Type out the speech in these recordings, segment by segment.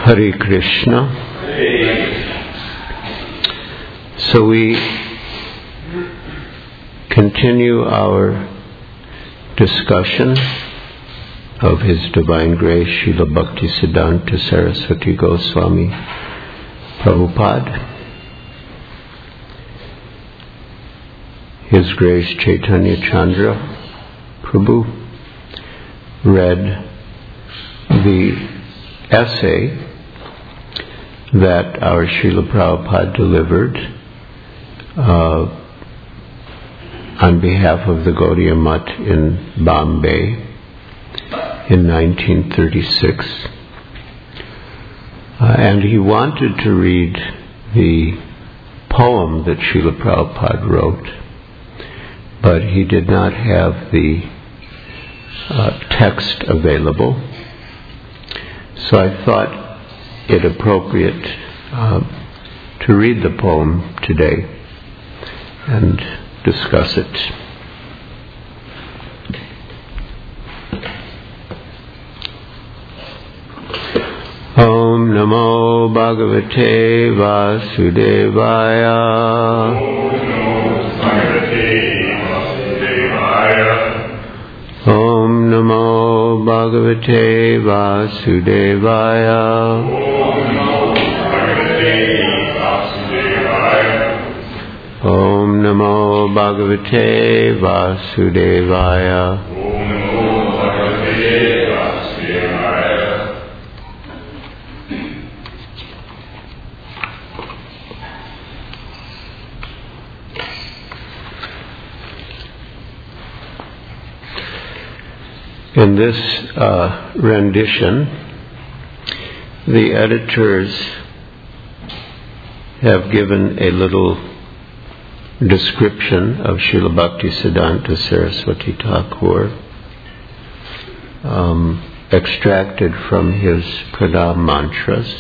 Hare Krishna. So we continue our discussion of His Divine Grace Srila Bhaktisiddhanta Saraswati Goswami Prabhupada, His Grace Chaitanya Chandra Prabhu read the essay that our Srila Prabhupada delivered on behalf of the Gaudiya Math in Bombay in 1936. And he wanted to read the poem that Srila Prabhupada wrote, but he did not have the text available. So I thought it appropriate to read the poem today and discuss it. Om Namo Bhagavate Vasudevaya. Om Namo Bhagavate Vasudevaya. Om Namo Bhagavate Vasudevaya. In this rendition, the editors have given a little description of Srila Bhaktisiddhanta Saraswati Thakur, extracted from his Pranam mantras.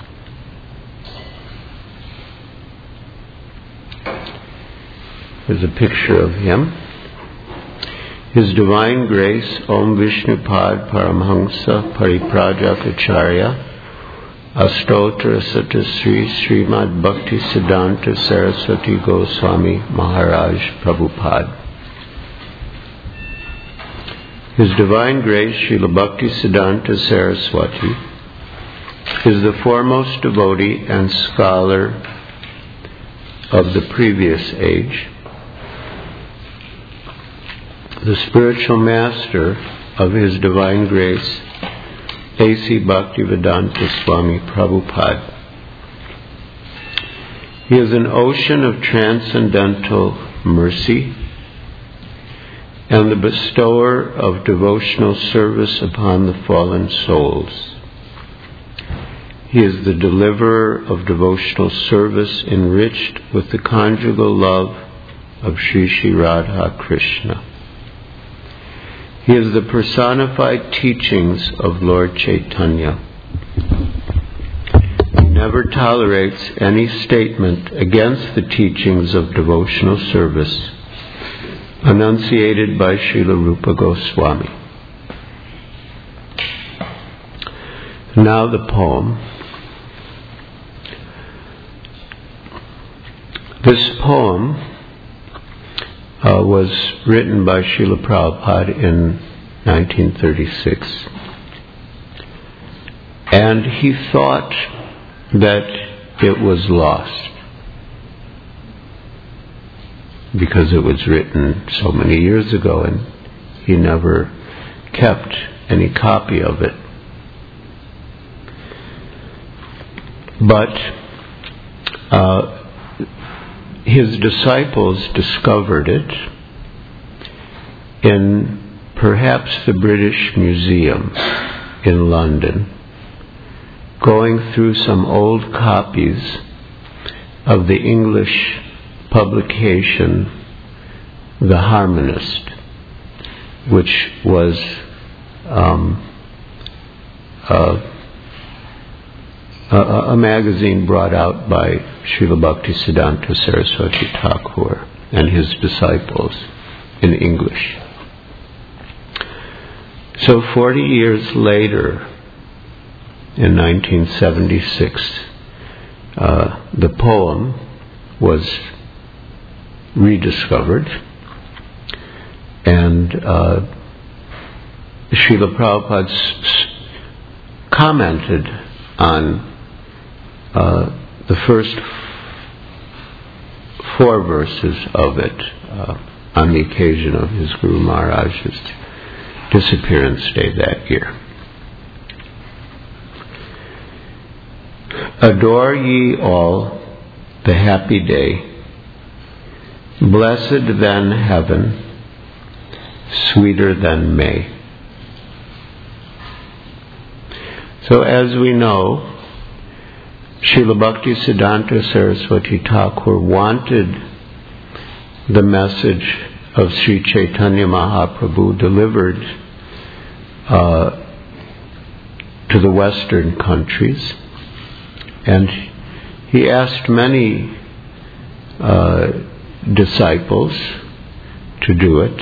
There's a picture of him. His Divine Grace, Om Vishnupad Paramhamsa Pariprajakacharya, Astotra Satasri Srimad Bhaktisiddhanta Saraswati Goswami Maharaj Prabhupada. His Divine Grace, Srila Bhaktisiddhanta Saraswati, is the foremost devotee and scholar of the previous age, the spiritual master of His Divine Grace, A.C. Bhaktivedanta Swami Prabhupada. He is an ocean of transcendental mercy and the bestower of devotional service upon the fallen souls. He is the deliverer of devotional service enriched with the conjugal love of Sri Sri Radha Krishna. He is the personified teachings of Lord Chaitanya. He never tolerates any statement against the teachings of devotional service enunciated by Srila Rupa Goswami. Now the poem. This poem was written by Srila Prabhupada in 1936. And he thought that it was lost because it was written so many years ago and he never kept any copy of it. But his disciples discovered it in perhaps the British Museum in London, going through some old copies of the English publication The Harmonist, which was a magazine brought out by Srila Bhaktisiddhanta Saraswati Thakur and his disciples in English. So 40 years later, in 1976, the poem was rediscovered, and Srila Prabhupada commented on the first 4 verses of it on the occasion of his Guru Maharaj's disappearance day that year. Adore ye all the happy day, blessed than heaven, sweeter than May. So as we know, Srila Bhaktisiddhanta Saraswati Thakur wanted the message of Sri Chaitanya Mahaprabhu delivered to the Western countries, and he asked many disciples to do it,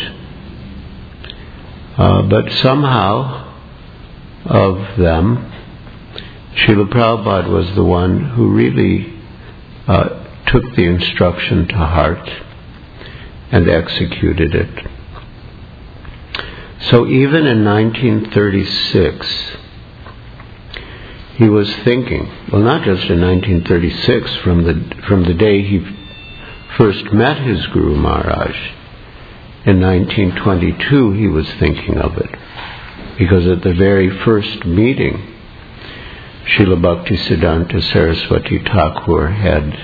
but somehow of them, Srila Prabhupada was the one who really took the instruction to heart and executed it. So even in 1936, he was thinking, well, not just in 1936, from the day he first met his Guru Maharaj, in 1922 he was thinking of it, because at the very first meeting, Srila Bhaktisiddhanta Saraswati Thakur had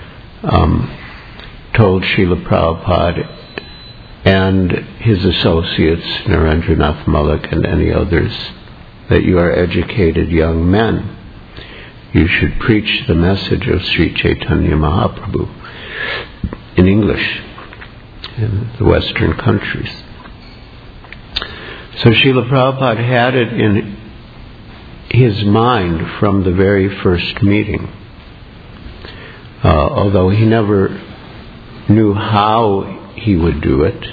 told Srila Prabhupada and his associates, Narendranath Mullik and any others, that you are educated young men. You should preach the message of Sri Chaitanya Mahaprabhu in English in the Western countries. So Srila Prabhupada had it in his mind from the very first meeting, although he never knew how he would do it,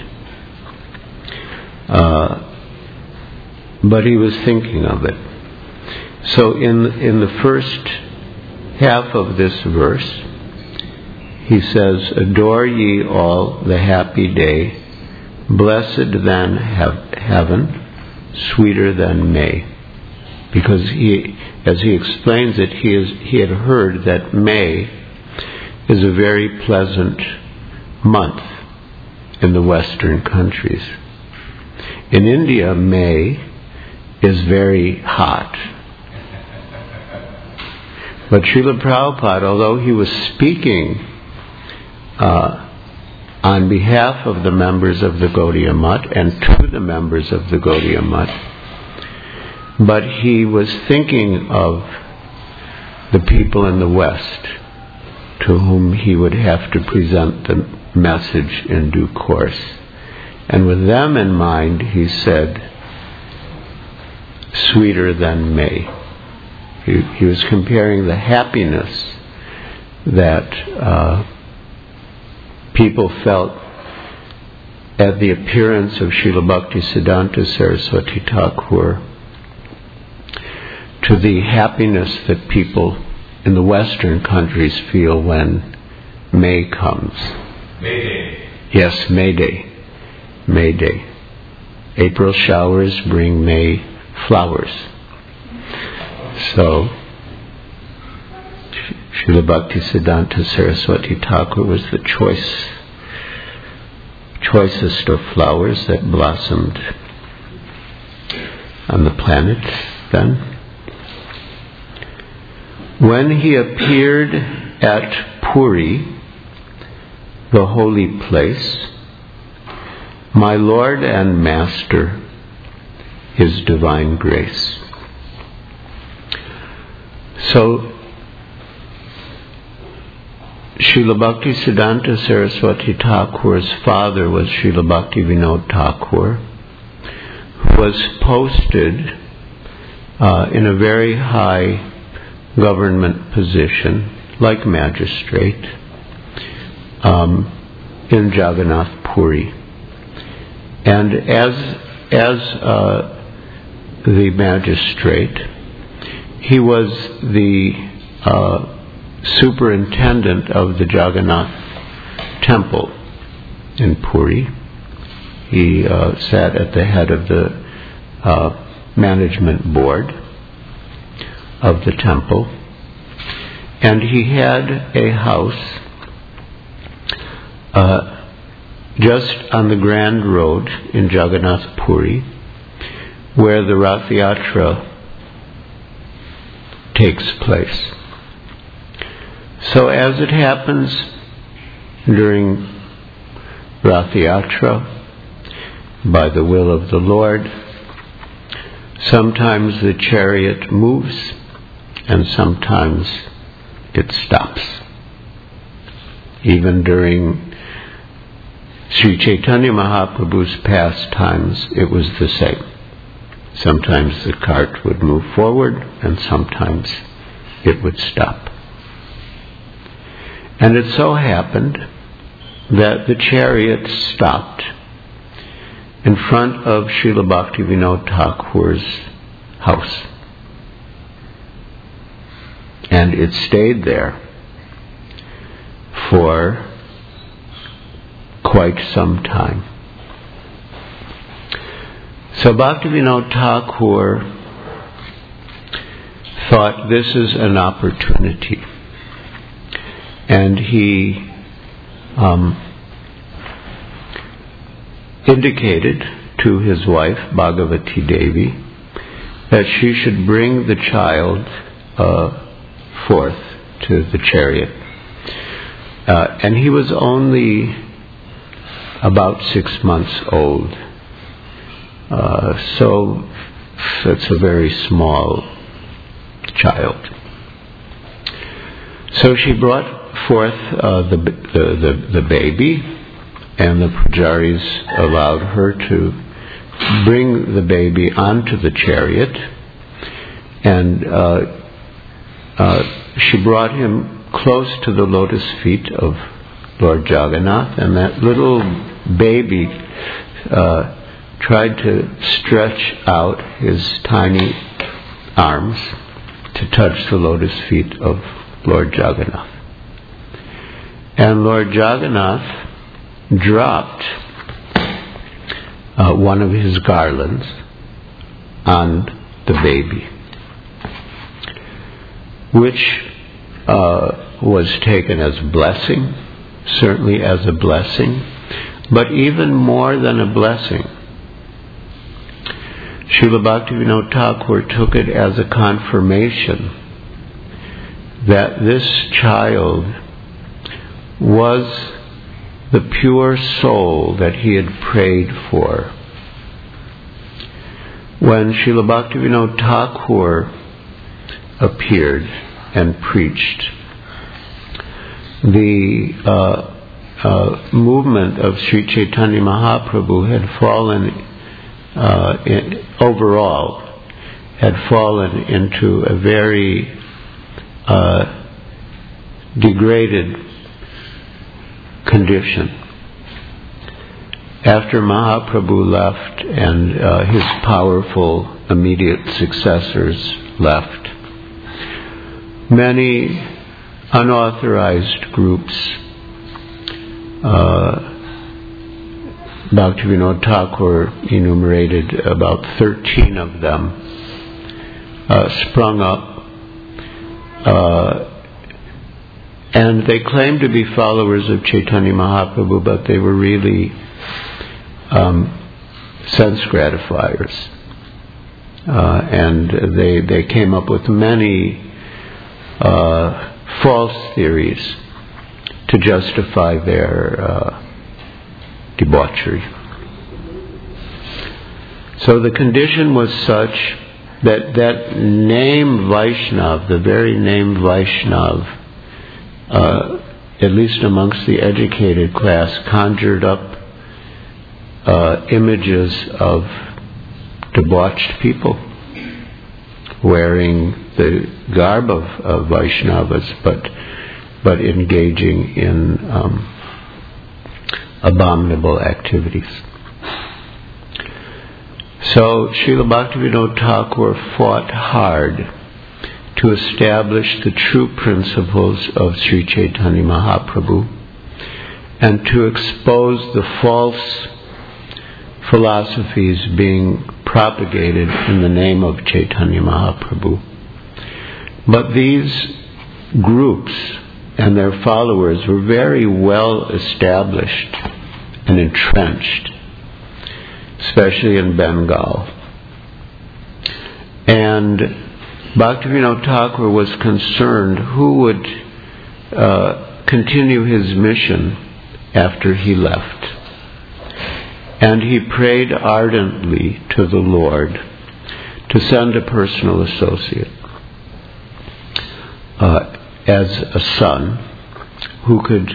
but he was thinking of it. So in the first half of this verse, he says, adore ye all the happy day, blessed than heaven, sweeter than May. Because as he explains it, he had heard that May is a very pleasant month in the Western countries. In India, May is very hot. But Srila Prabhupada, although he was speaking on behalf of the members of the Gaudiya Math and to the members of the Gaudiya Math, but he was thinking of the people in the West to whom he would have to present the message in due course. And with them in mind, he said, sweeter than May. He was comparing the happiness that people felt at the appearance of Srila Bhaktisiddhanta Saraswati Thakur to the happiness that people in the Western countries feel when May comes. May Day. Yes, May Day. May Day. April showers bring May flowers. So, Srila Bhaktisiddhanta Saraswati Thakur was the choicest of flowers that blossomed on the planet then. When he appeared at Puri, the holy place, my Lord and Master, His divine grace. So, Srila Bhaktisiddhanta Saraswati Thakur's father was Srila Bhaktivinoda Thakur, who was posted in a very high government position, like magistrate, in Jagannath Puri. And as the magistrate, he was the superintendent of the Jagannath temple in Puri. He sat at the head of the management board of the temple, and he had a house just on the Grand Road in Jagannath Puri, where the Rath Yatra takes place. So as it happens during Rath Yatra, by the will of the Lord, sometimes the chariot moves and sometimes it stops. Even during Sri Chaitanya Mahaprabhu's pastimes, it was the same. Sometimes the cart would move forward and sometimes it would stop. And it so happened that the chariot stopped in front of Srila Bhaktivinoda Thakur's house. And it stayed there for quite some time. So Bhaktivinoda Thakur thought, this is an opportunity. And he indicated to his wife, Bhagavati Devi, that she should bring the child forth to the chariot. And he was only about 6 months old. So it's a very small child. So she brought forth the baby, and the pujaris allowed her to bring the baby onto the chariot, and she brought him close to the lotus feet of Lord Jagannath, and that little baby tried to stretch out his tiny arms to touch the lotus feet of Lord Jagannath. And Lord Jagannath dropped one of his garlands on the baby, which was taken as blessing, certainly as a blessing, but even more than a blessing. Srila Bhaktivinoda Thakur took it as a confirmation that this child was the pure soul that he had prayed for. When Srila Bhaktivinoda Thakur appeared and preached, the movement of Sri Chaitanya Mahaprabhu had fallen overall into a very degraded condition. After Mahaprabhu left and his powerful immediate successors left, many unauthorized groups, Bhaktivinoda Thakur enumerated about 13 of them, sprung up, and they claimed to be followers of Chaitanya Mahaprabhu, but they were really sense gratifiers. And they came up with many false theories to justify their debauchery. So the condition was such that name Vaishnav, the very name Vaishnav, at least amongst the educated class, conjured up images of debauched people wearing the garb of Vaishnavas, but engaging in abominable activities. So Srila Bhaktivinoda Thakur fought hard to establish the true principles of Sri Chaitanya Mahaprabhu and to expose the false philosophies being propagated in the name of Chaitanya Mahaprabhu. But these groups and their followers were very well established and entrenched, especially in Bengal. And Bhaktivinoda Thakur was concerned who would continue his mission after he left. And he prayed ardently to the Lord to send a personal associate as a son who could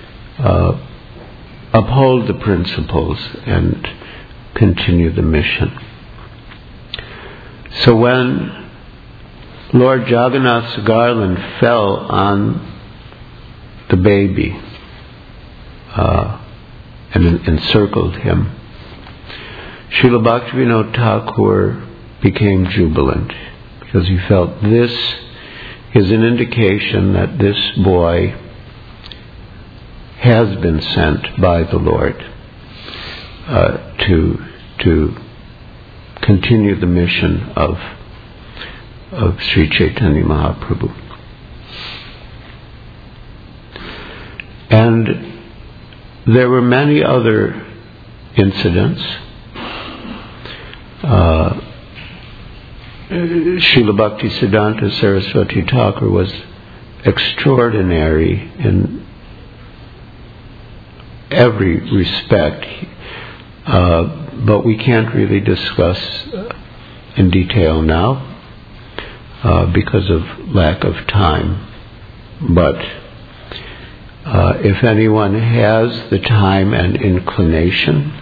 uphold the principles and continue the mission. So when Lord Jagannath's garland fell on the baby and encircled him, Srila Bhaktivinoda Thakur became jubilant because he felt this is an indication that this boy has been sent by the Lord to continue the mission of Sri Chaitanya Mahaprabhu. And there were many other incidents. Srila Bhaktisiddhanta Saraswati Thakur was extraordinary in every respect, but we can't really discuss in detail now because of lack of time. But if anyone has the time and inclination,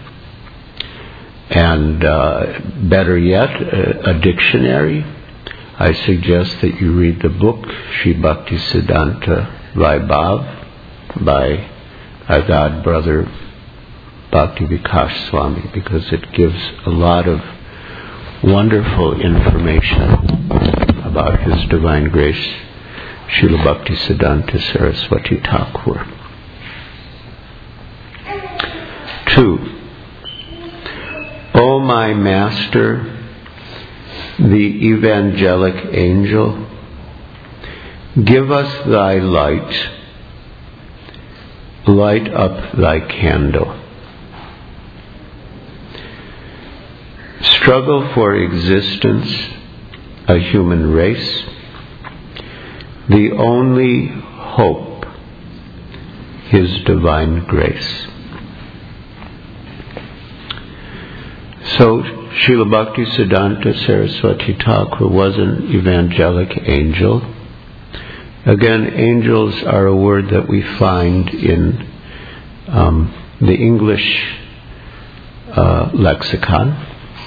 and better yet, a dictionary, I suggest that you read the book Sri Bhaktisiddhanta Vaibhav by our god brother Bhakti Vikas Swami, because it gives a lot of wonderful information about His Divine Grace, Srila Bhaktisiddhanta Saraswati Thakur. 2. O my Master, the evangelic angel, give us thy light, light up thy candle. Struggle for existence, a human race, the only hope, His divine grace. So Srila Bhaktisiddhanta Saraswati Thakur was an evangelic angel. Again, angels are a word that we find in the English lexicon.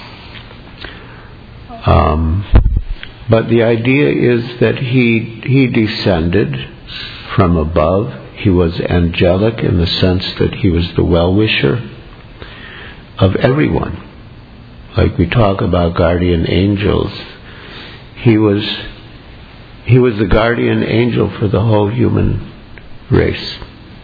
But the idea is that he descended from above. He was angelic in the sense that he was the well-wisher of everyone. Like we talk about guardian angels, he was the guardian angel for the whole human race.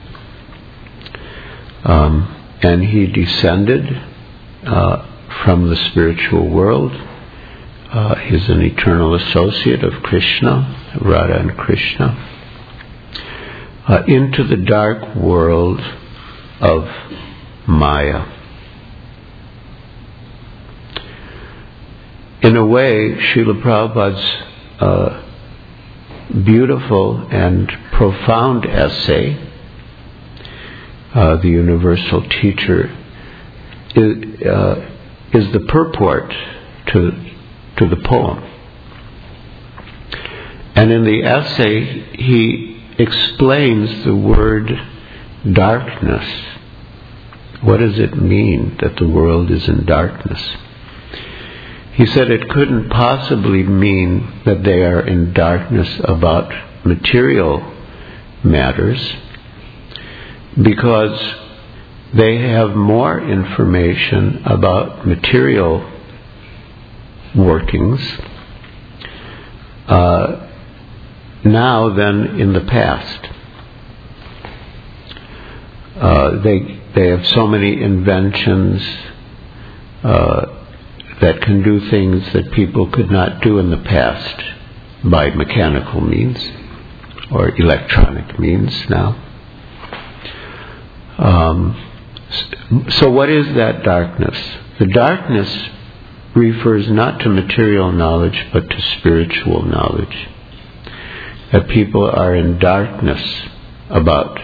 And he descended from the spiritual world. He's an eternal associate of Krishna, Radha and Krishna, into the dark world of Maya. In a way, Srila Prabhupada's beautiful and profound essay, The Universal Teacher, is the purport to the poem. And in the essay, he explains the word darkness. What does it mean that the world is in darkness? He said it couldn't possibly mean that they are in darkness about material matters, because they have more information about material workings now than in the past. They have so many inventions that can do things that people could not do in the past by mechanical means or electronic means now. So what is that darkness? The darkness refers not to material knowledge but to spiritual knowledge. That people are in darkness about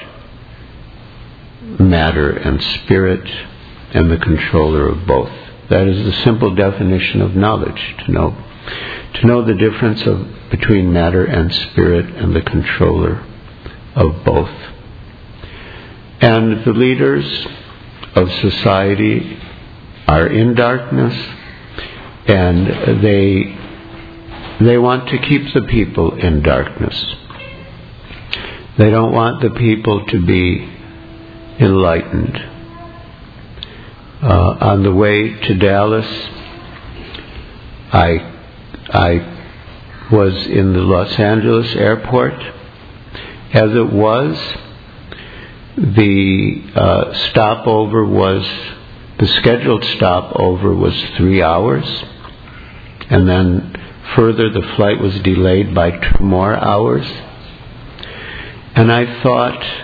matter and spirit and the controller of both. That is the simple definition of knowledge, to know the difference between matter and spirit and the controller of both. And the leaders of society are in darkness, and they want to keep the people in darkness. They don't want the people to be enlightened. On the way to Dallas, I was in the Los Angeles airport. As it was, the scheduled stopover was 3 hours, and then further the flight was delayed by 2 more hours. And I thought,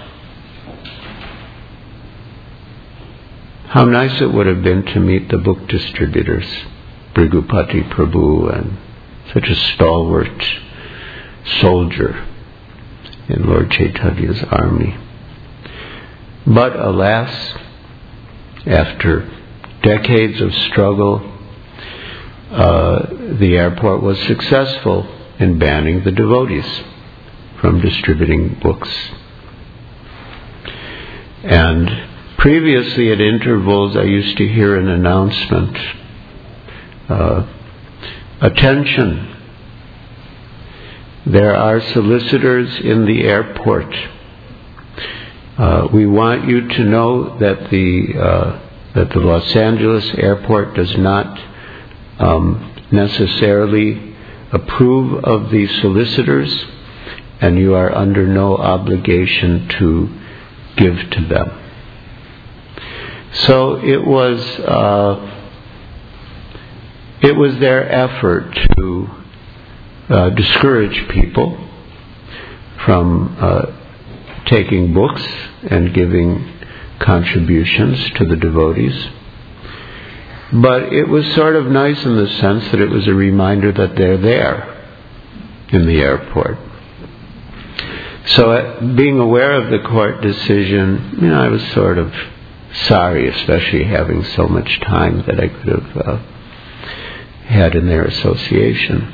how nice it would have been to meet the book distributors, Brigupati Prabhu, and such a stalwart soldier in Lord Chaitanya's army. But alas, after decades of struggle, the airport was successful in banning the devotees from distributing books. And previously, at intervals, I used to hear an announcement, attention, there are solicitors in the airport. We want you to know that the Los Angeles airport does not necessarily approve of the solicitors, and you are under no obligation to give to them. So it was their effort to discourage people from taking books and giving contributions to the devotees. But it was sort of nice in the sense that it was a reminder that they're there in the airport. So being aware of the court decision, I was sort of sorry, especially having so much time that I could have had in their association.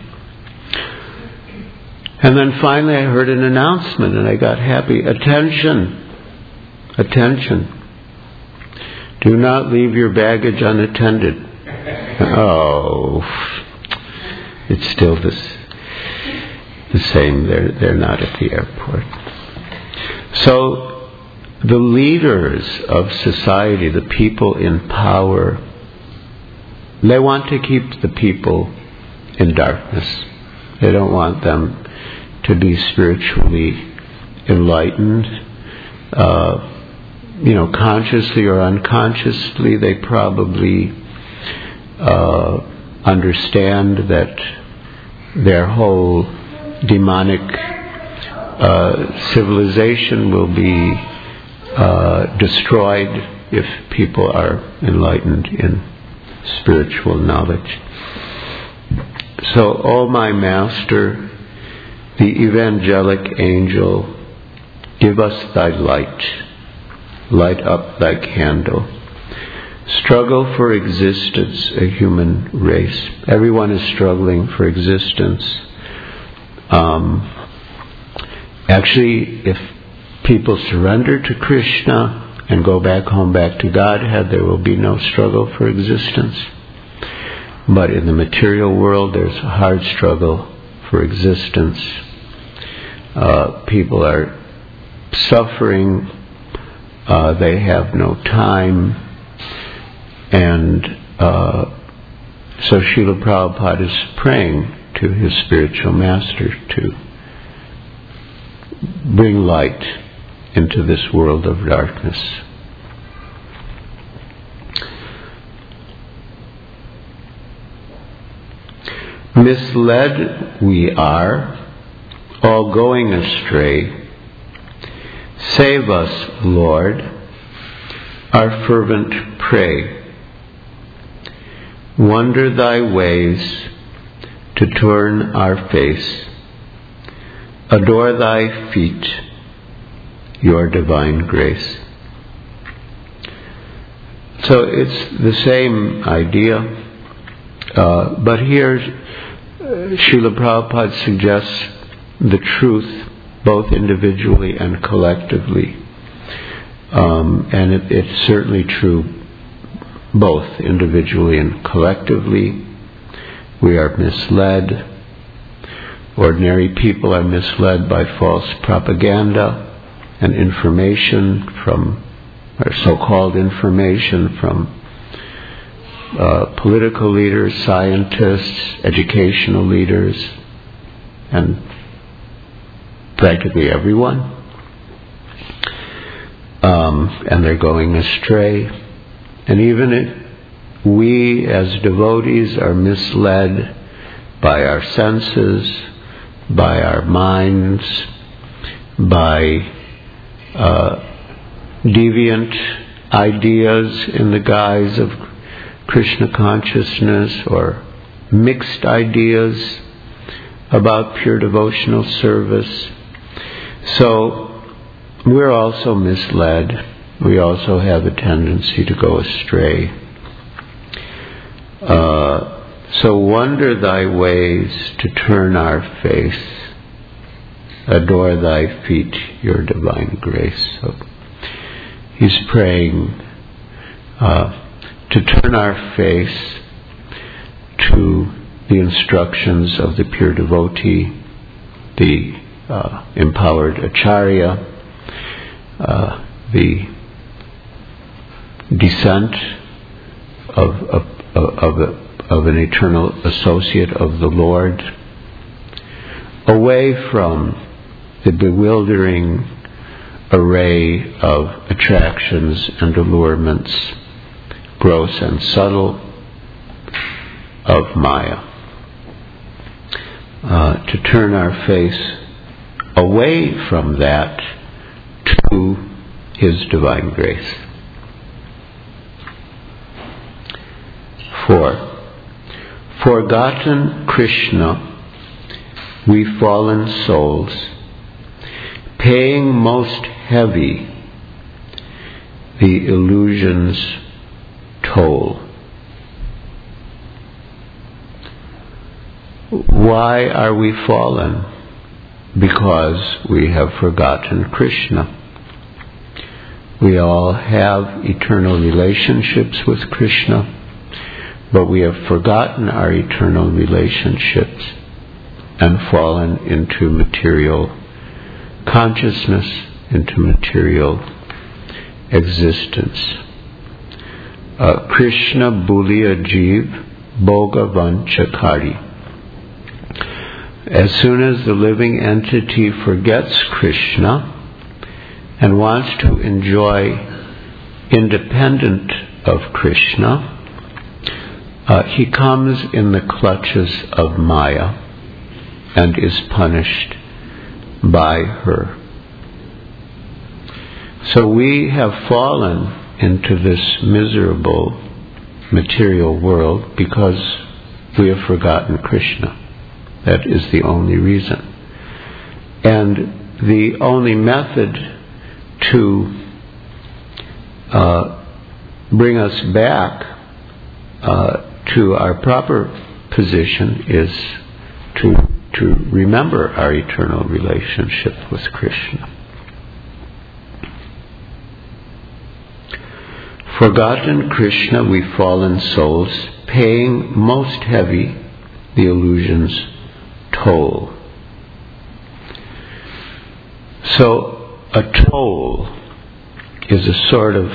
And then finally I heard an announcement and I got happy. Attention! Attention! Do not leave your baggage unattended. Oh, it's still the same. They're not at the airport. So the leaders of society, the people in power, they want to keep the people in darkness. They don't want them to be spiritually enlightened. Consciously or unconsciously, they probably understand that their whole demonic civilization will be destroyed if people are enlightened in spiritual knowledge. So, O my Master, the evangelic angel, give us thy light. Light up thy candle. Struggle for existence, a human race. Everyone is struggling for existence. Actually, if people surrender to Krishna and go back home, back to Godhead, there will be no struggle for existence. But in the material world, there's a hard struggle for existence. People are suffering. They have no time. And so Srila Prabhupada is praying to his spiritual master to bring light into this world of darkness. Misled we are, all going astray. Save us, Lord, our fervent pray. Wonder thy ways to turn our face. Adore thy feet, your divine grace. So it's the same idea, but here Srila Prabhupada suggests the truth both individually and collectively. And it's certainly true both individually and collectively. We are misled. Ordinary people are misled by false propaganda and information from, or so-called information from political leaders, scientists, educational leaders, and practically everyone. And they're going astray. And even if we as devotees are misled by our senses, by our minds, by deviant ideas in the guise of Krishna consciousness, or mixed ideas about pure devotional service. So we're also misled. We also have a tendency to go astray. So wonder thy ways to turn our face. Adore thy feet, your divine grace. So he's praying to turn our face to the instructions of the pure devotee, the empowered acharya, the descent of an eternal associate of the Lord, away from the bewildering array of attractions and allurements, gross and subtle, of Maya. To turn our face away from that to His divine grace. 4. Forgotten Krishna, we fallen souls, paying most heavy the illusion's toll. Why are we fallen? Because we have forgotten Krishna. We all have eternal relationships with Krishna, but we have forgotten our eternal relationships and fallen into material consciousness, into material existence. Krishna Buliya Jeev Bhoga Vanchakari. As soon as the living entity forgets Krishna and wants to enjoy independent of Krishna, he comes in the clutches of Maya and is punished by her. So we have fallen into this miserable material world because we have forgotten Krishna. That is the only reason. And the only method to bring us back to our proper position is to remember our eternal relationship with Krishna. Forgotten Krishna, we fallen souls, paying most heavy the illusion's toll. So a toll is a sort of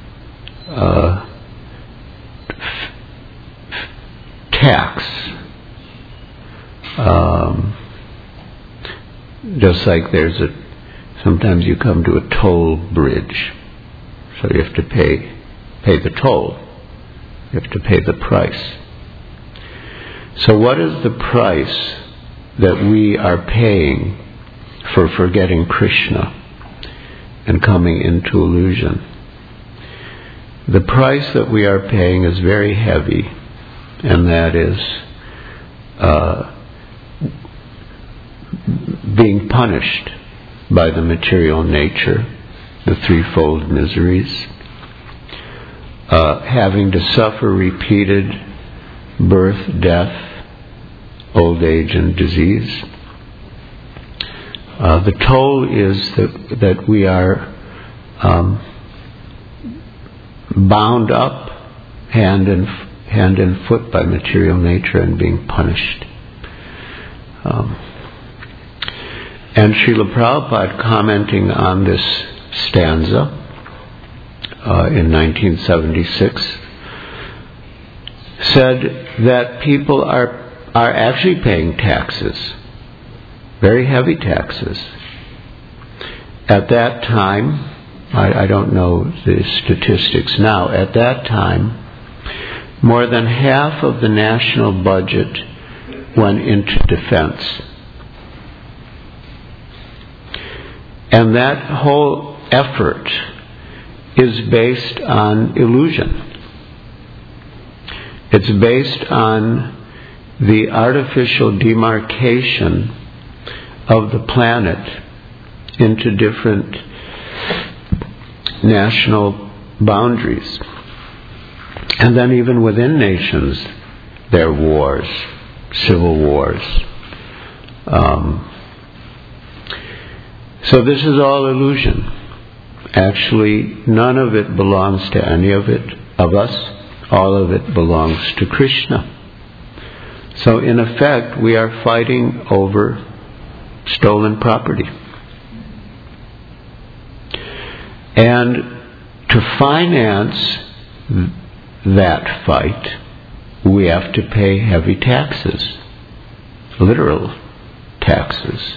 tax, just like there's Sometimes you come to a toll bridge, so you have to pay the toll. You have to pay the price. So what is the price that we are paying for forgetting Krishna and coming into illusion? The price that we are paying is very heavy, and that is being punished by the material nature, the threefold miseries, having to suffer repeated birth, death, old age, and disease. The toll is that we are bound up hand and foot by material nature and being punished. And Srila Prabhupada, commenting on this stanza in 1976, said that people are actually paying taxes, very heavy taxes. At that time, I don't know the statistics now, at that time, more than half of the national budget went into defense. And that whole effort is based on illusion. It's based on the artificial demarcation of the planet into different national boundaries. And then even within nations, there are wars, civil wars. So this is all illusion. Actually, none of it belongs to any of us. All of it belongs to Krishna. So in effect, we are fighting over stolen property. And to finance that fight, we have to pay heavy taxes, literal taxes.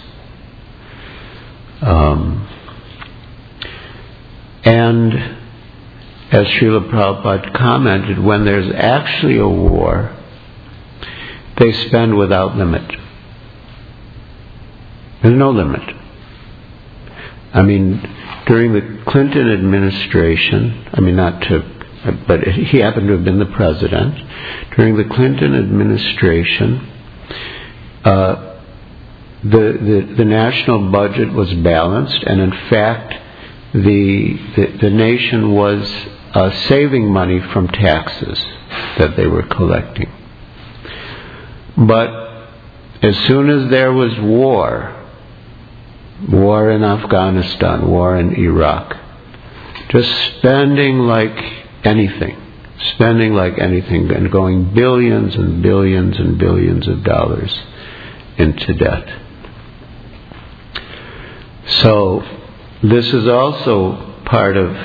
And as Srila Prabhupada commented, when there's actually a war, they spend without limit. There's no limit. I mean, during the Clinton administration, but he happened to have been the president. During the Clinton administration, the national budget was balanced, and in fact, the nation was saving money from taxes that they were collecting. But as soon as there was war in Afghanistan, war in Iraq, just spending like anything, and going billions and billions and billions of dollars into debt. So this is also part of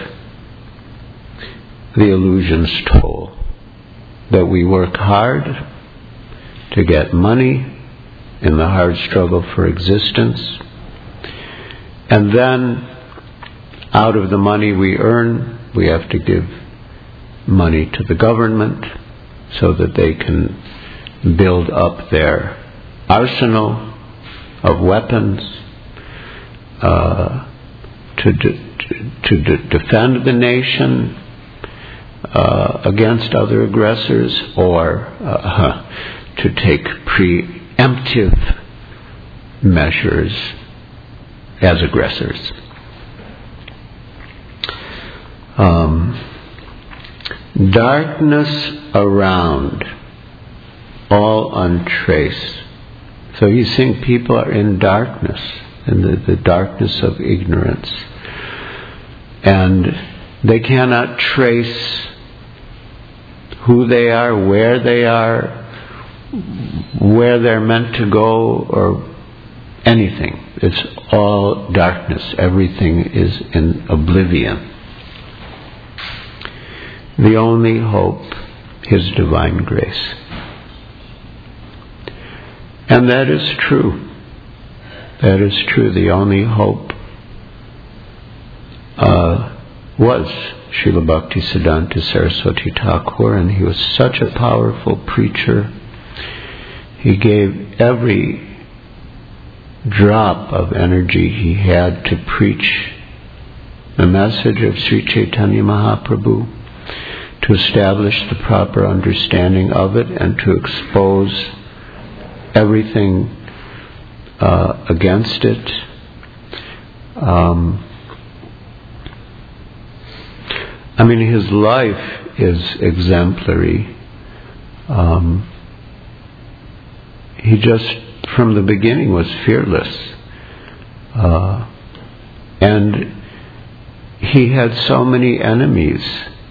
the illusion's toll, that we work hard to get money in the hard struggle for existence, and then out of the money we earn, we have to give money to the government so that they can build up their arsenal of weapons to defend the nation against other aggressors, or to take preemptive measures as aggressors. Darkness around, all untraced. So you think people are in darkness, in the darkness of ignorance, and they cannot trace who they are, where they're meant to go, or anything. It's all darkness. Everything is in oblivion. The only hope is divine grace. And that is true. That is true. The only hope was Srila Bhaktisiddhanta Saraswati Thakur, and he was such a powerful preacher. He gave every drop of energy he had to preach the message of Sri Chaitanya Mahaprabhu, to establish the proper understanding of it, and to expose everything against it. His life is exemplary. He just, from the beginning, was fearless. And he had so many enemies.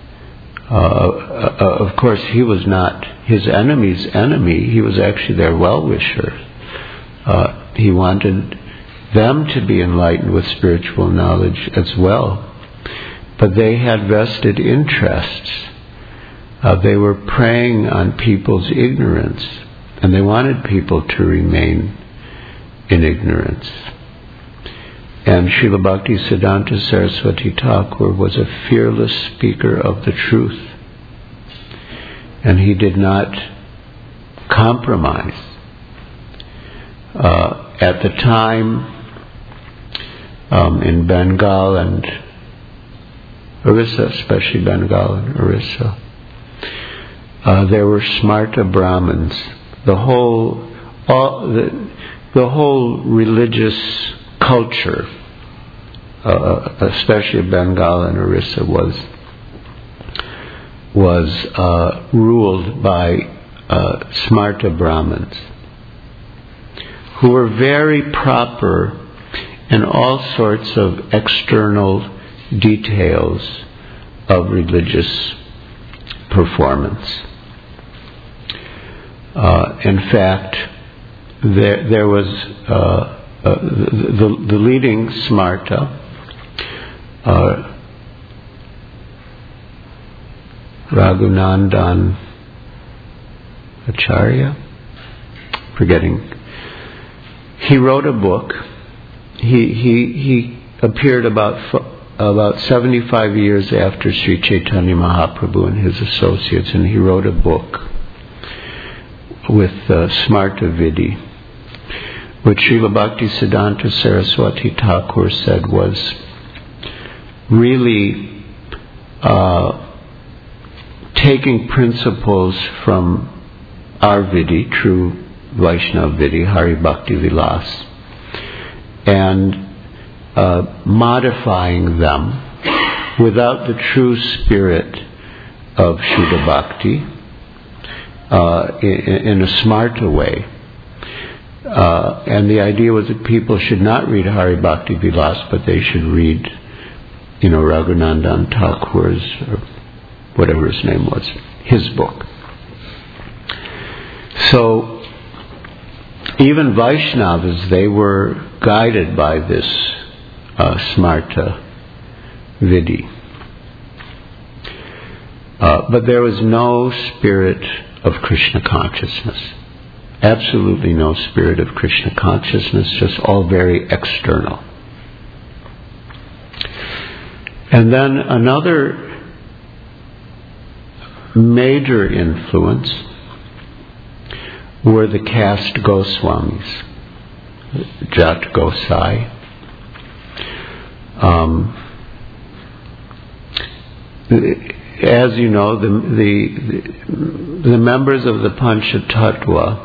Of course, he was not his enemy's enemy. He was actually their well-wisher. He wanted them to be enlightened with spiritual knowledge as well. But they had vested interests. They were preying on people's ignorance, and they wanted people to remain in ignorance. And Srila Bhaktisiddhanta Saraswati Thakur was a fearless speaker of the truth. And he did not compromise. At the time, in Bengal and Orissa, especially Bengal and Orissa, there were Smarta Brahmins. The whole religious culture, especially Bengal and Orissa, was ruled by Smarta Brahmins, who were very proper in all sorts of external details of religious performance. In fact, there was the leading Smarta, Raghunandan Acharya, forgetting. He wrote a book. He appeared about 75 years after Sri Chaitanya Mahaprabhu and his associates, and he wrote a book with Smarta Vidhi, which Srila Bhaktisiddhanta Saraswati Thakur said was really taking principles from our Vidhi, true Vaishnava Vidhi, Hari Bhakti Vilas, and modifying them without the true spirit of Shuddha Bhakti, in a smarter way. And the idea was that people should not read Hari Bhakti Vilas, but they should read, Raghunandan Thakur's, or whatever his name was, his book. So, even Vaishnavas, they were guided by this Smarta Vidhi. But there was no spirit of Krishna consciousness. Absolutely no spirit of Krishna consciousness, just all very external. And then another major influence were the caste Goswamis, Jat Gosai. As you know, the members of the Panchatattva,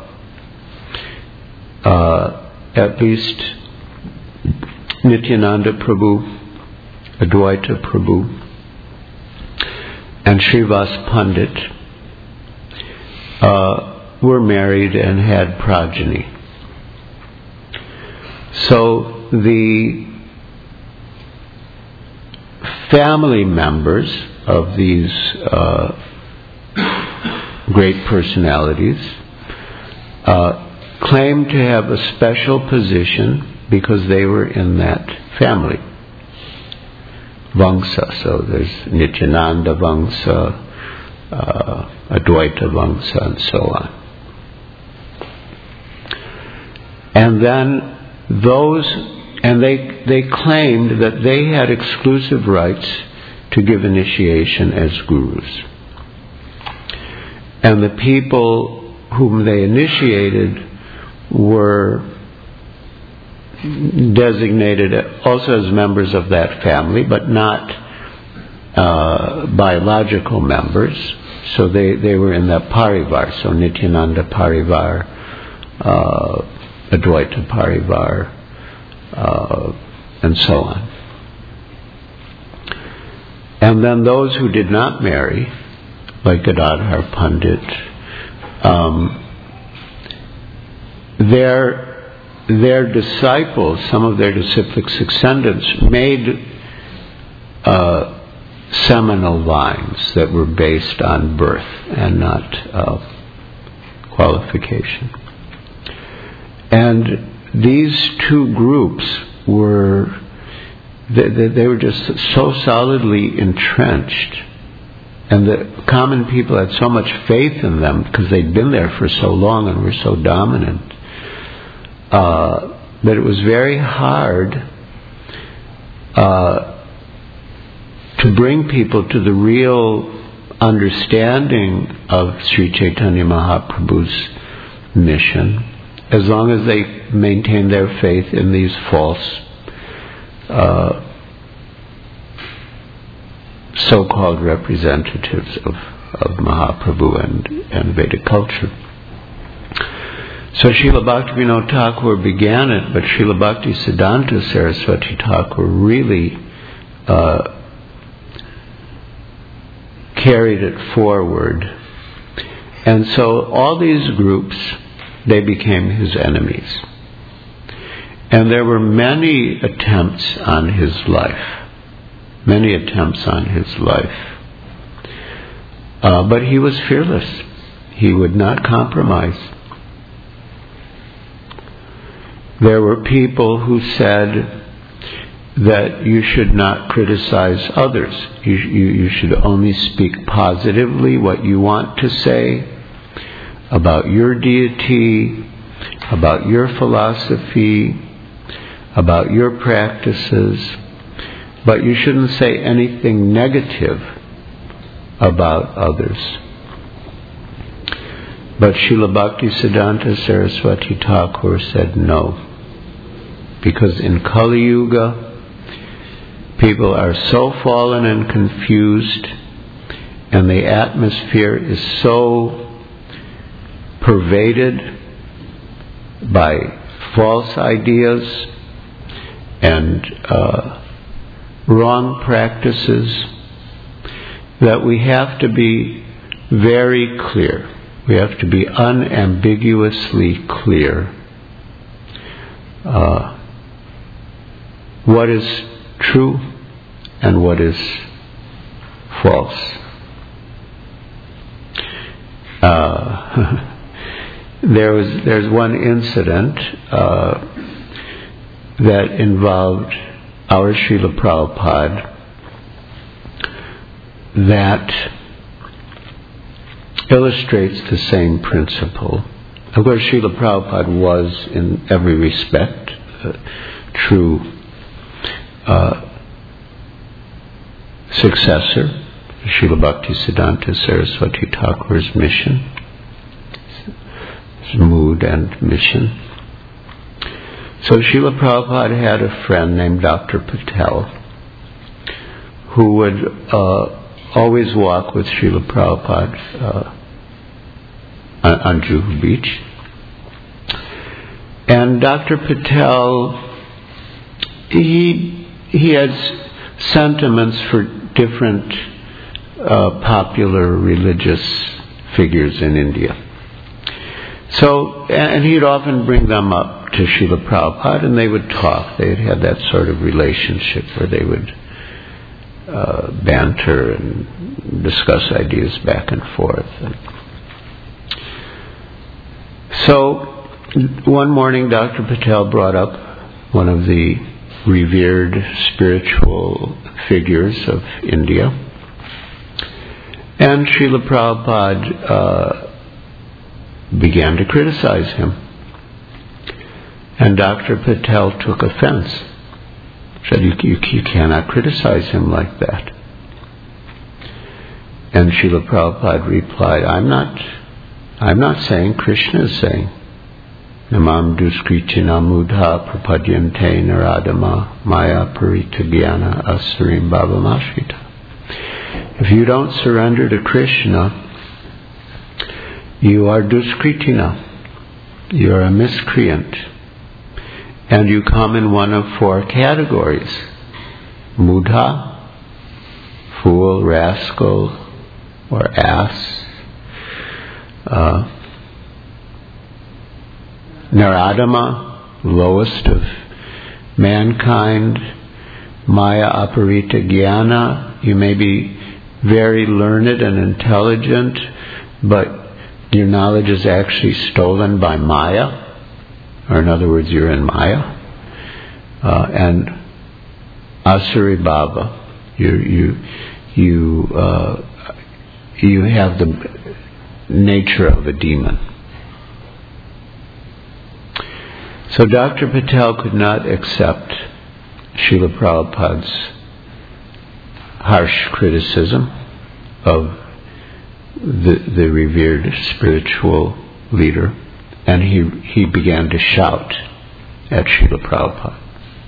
at least Nityananda Prabhu, Advaita Prabhu, and Srivas Pandit were married and had progeny. So the family members of these great personalities claimed to have a special position because they were in that family. Vamsa, so there's Nityananda Vamsa, Advaita Vamsa, and so on. And then they claimed that they had exclusive rights to give initiation as gurus. And the people whom they initiated were designated also as members of that family, but not biological members. So they were in the Parivar, so Nityananda Parivar, Advaita Parivar, and so on. And then those who did not marry, like Gadadhar Pandit, their disciples, some of their disciplic succendants, made seminal lines that were based on birth and not qualification. And these two groups were just so solidly entrenched, and the common people had so much faith in them because they'd been there for so long and were so dominant, that it was very hard to bring people to the real understanding of Sri Chaitanya Mahaprabhu's mission, as long as they maintained their faith in these false so-called representatives of Mahaprabhu and Vedic culture. So Srila Bhaktivinoda Thakur began it, but Srila Bhaktisiddhanta Saraswati Thakur really carried it forward. And so all these groups, they became his enemies. And there were many attempts on his life. But he was fearless. He would not compromise. There were people who said that you should not criticize others. You should only speak positively what you want to say about your deity, about your philosophy, about your practices, but you shouldn't say anything negative about others. But Srila Bhaktisiddhanta Saraswati Thakur said no, because in Kali Yuga, people are so fallen and confused, and the atmosphere is so pervaded by false ideas and wrong practices, that we have to be very clear. We have to be unambiguously clear what is true and what is false. There's one incident that involved our Srila Prabhupada that illustrates the same principle. Of course, Srila Prabhupada was, in every respect, true successor to Srila Bhaktisiddhanta Saraswati Thakur's mission, his mood and mission. So Srila Prabhupada had a friend named Dr. Patel, who would always walk with Srila Prabhupada on Juhu Beach. And Dr. Patel, he had sentiments for different popular religious figures in India. So, and he'd often bring them up to Srila Prabhupada, and they would talk. They had that sort of relationship where they would banter and discuss ideas back and forth. So one morning Dr. Patel brought up one of the revered spiritual figures of India, and Srila Prabhupada began to criticize him. And Dr. Patel took offense. Said, you cannot criticize him like that. And Srila Prabhupada replied, I'm not saying, Krishna is saying, Namam duskritina mudha prapadyante naradama maya parita jnana asarim bhavamashrita. If you don't surrender to Krishna, you are duskritina. You are a miscreant. And you come in one of four categories. Mudha, fool, rascal, or ass. Naradama, lowest of mankind. Maya aparita jnana, you may be very learned and intelligent, but your knowledge is actually stolen by Maya, or in other words, you're in Maya. And Asuri Bhava, you have the nature of a demon. So Dr. Patel could not accept Srila Prabhupada's harsh criticism of the revered spiritual leader, and he began to shout at Srila Prabhupada.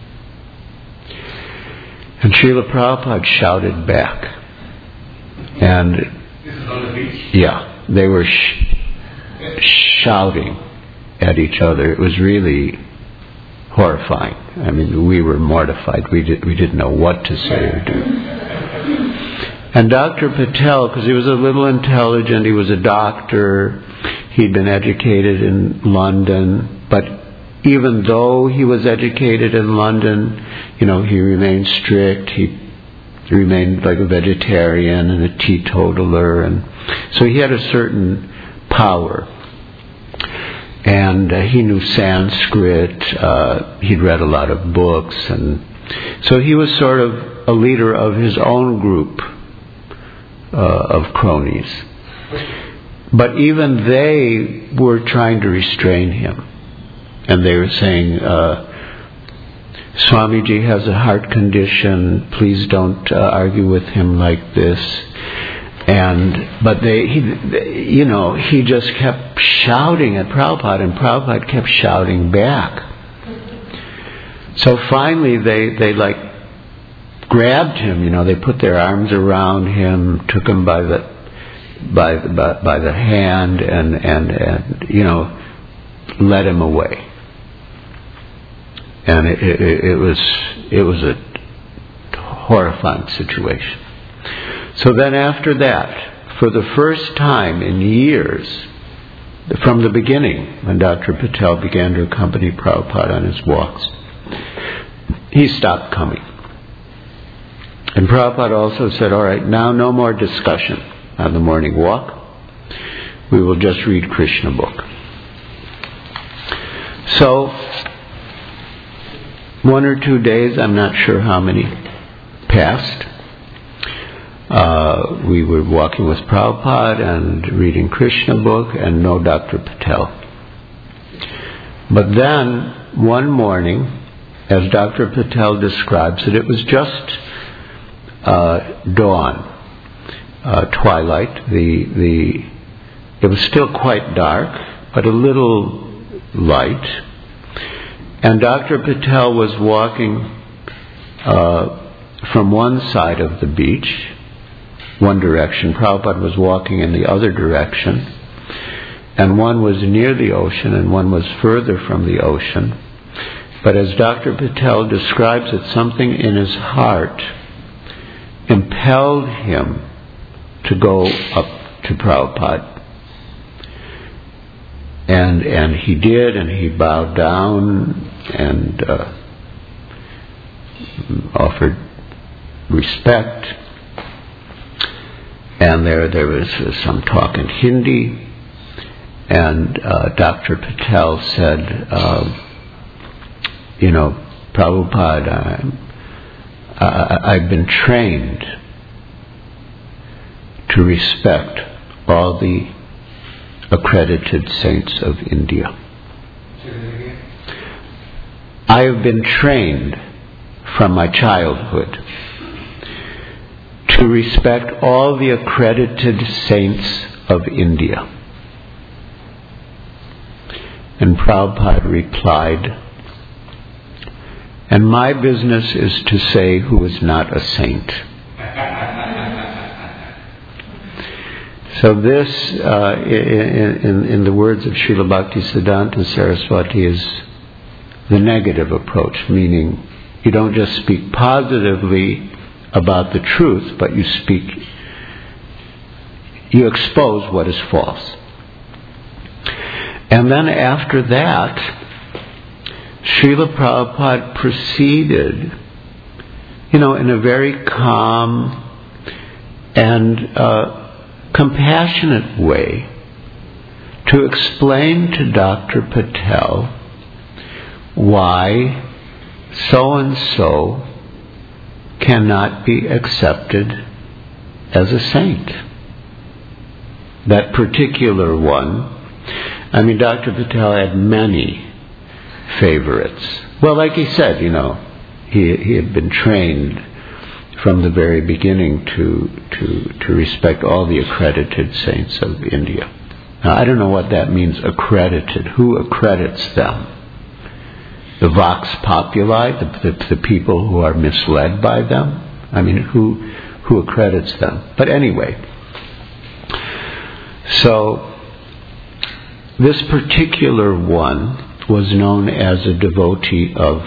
And Srila Prabhupada shouted back. And this is on the beach? Yeah, they were shouting at each other. It was really horrifying. I mean, we were mortified. We didn't know what to say or do. And Dr. Patel, because he was a little intelligent, he was a doctor, he'd been educated in London, but even though he was educated in London, he remained strict. He remained like a vegetarian and a teetotaler, and so he had a certain power. And he knew Sanskrit. He'd read a lot of books, and so he was sort of a leader of his own group of cronies. But even they were trying to restrain him. And they were saying, Swamiji has a heart condition, please don't argue with him like this. But he just kept shouting at Prabhupada, and Prabhupada kept shouting back. So finally they grabbed him, they put their arms around him, took him by the hand and led him away. And it was a horrifying situation. So then after that, for the first time in years, from the beginning, when Dr. Patel began to accompany Prabhupada on his walks, he stopped coming. And Prabhupada also said, all right, now no more discussion on the morning walk. We will just read Krishna book. So, 1 or 2 days, I'm not sure how many, passed. We were walking with Prabhupada and reading Krishna book, and no Dr. Patel. But then, one morning, as Dr. Patel describes it, it was just dawn, twilight. It was still quite dark, but a little light. And Dr. Patel was walking from one side of the beach, one direction. Prabhupada was walking in the other direction. And one was near the ocean and one was further from the ocean. But as Dr. Patel describes it, something in his heart impelled him to go up to Prabhupada. And he did, and he bowed down and offered respect. And there was some talk in Hindi, and Dr. Patel said, Prabhupada, I've been trained to respect all the accredited saints of India. I have been trained from my childhood to respect all the accredited saints of India. And Prabhupada replied, and my business is to say who is not a saint. So this, in the words of Srila Bhaktisiddhanta Saraswati, is the negative approach, meaning you don't just speak positively about the truth, but you expose what is false. And then after that, Srila Prabhupada proceeded, in a very calm and compassionate way to explain to Dr. Patel why so-and-so cannot be accepted as a saint. That particular one, Dr. Patel had many favorites. Well, like he said, he had been trained from the very beginning to respect all the accredited saints of India. Now, I don't know what that means, accredited. Who accredits them? The vox populi, the people who are misled by them? Who accredits them? But anyway, so this particular one was known as a devotee of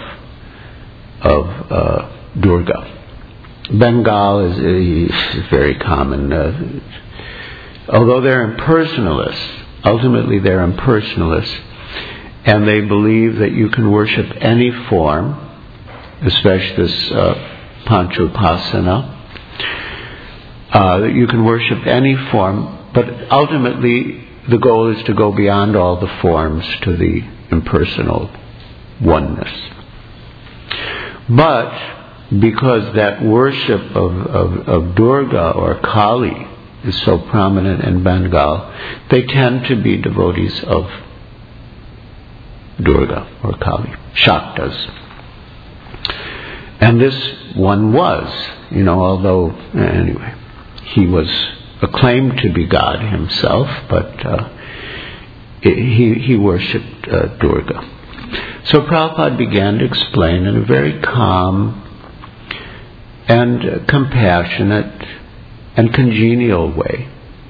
Durga. Bengal is very common. Although they're impersonalists, ultimately they're impersonalists, and they believe that you can worship any form, especially this Panchupasana, that you can worship any form, but ultimately the goal is to go beyond all the forms to the impersonal oneness. But because that worship of Durga or Kali is so prominent in Bengal, they tend to be devotees of Durga or Kali, Shaktas. And this one was, although, anyway, he was acclaimed to be God himself, but he worshipped Durga. So Prabhupada began to explain in a very calm and compassionate and congenial way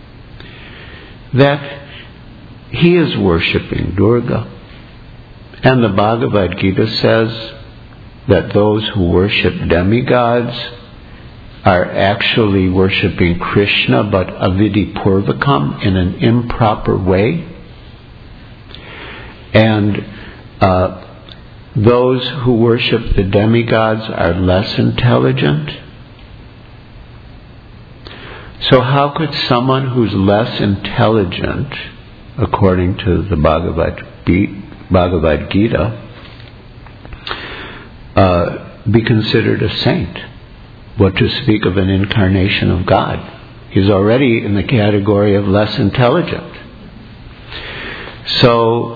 that he is worshipping Durga. And the Bhagavad Gita says that those who worship demigods are actually worshipping Krishna, but avidhi purvakam, in an improper way. And those who worship the demigods are less intelligent. So how could someone who's less intelligent, according to the Bhagavad Gita, be considered a saint? What to speak of an incarnation of God? He's already in the category of less intelligent. So,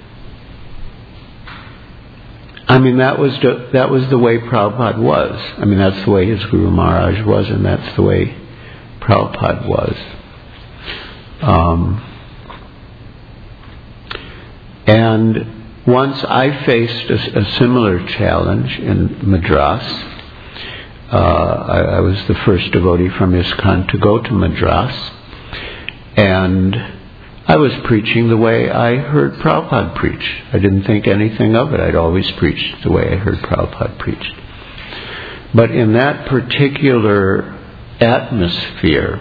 that was the way Prabhupada was. That's the way his Guru Maharaj was, and that's the way Prabhupada was. And once I faced a similar challenge in Madras. I was the first devotee from ISKCON to go to Madras, and I was preaching the way I heard Prabhupada preach. I didn't think anything of it. I'd always preached the way I heard Prabhupada preach. But in that particular atmosphere,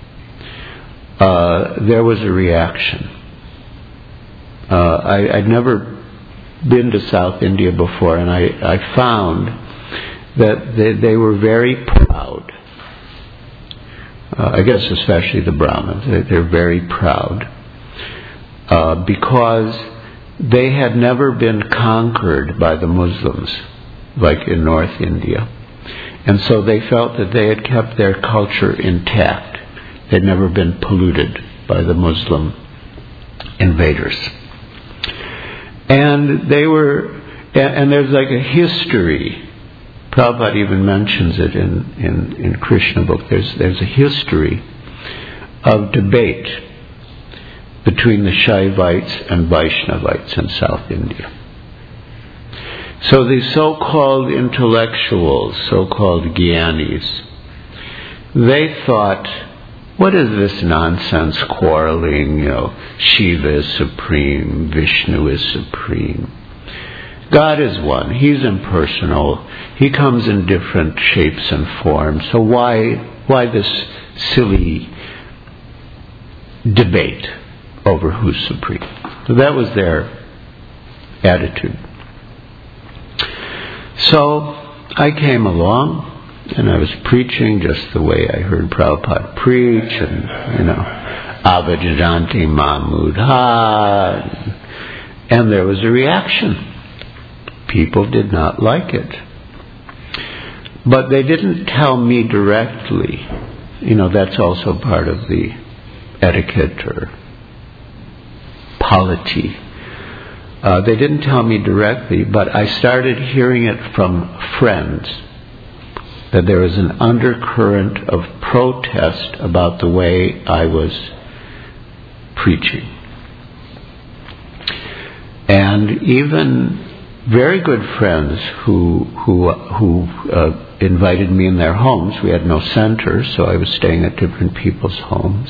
there was a reaction. I'd never been to South India before, and I found that they were very proud. I guess especially the Brahmins. They're very proud because they had never been conquered by the Muslims like in North India. And so they felt that they had kept their culture intact. They'd never been polluted by the Muslim invaders. And there's like a history Prabhupada even mentions it in Krishna book. There's a history of debate between the Shaivites and Vaishnavites in South India. So these so-called intellectuals, so-called Gyanis, they thought, what is this nonsense quarreling, Shiva is supreme, Vishnu is supreme. God is one, He's impersonal, He comes in different shapes and forms, so why this silly debate over who's supreme? So that was their attitude. So I came along and I was preaching just the way I heard Prabhupada preach, and Avajajanti Mahmudha, and there was a reaction. People did not like it. But they didn't tell me directly. That's also part of the etiquette or polity. They didn't tell me directly, but I started hearing it from friends that there was an undercurrent of protest about the way I was preaching. And even very good friends who invited me in their homes. We had no center, so I was staying at different people's homes,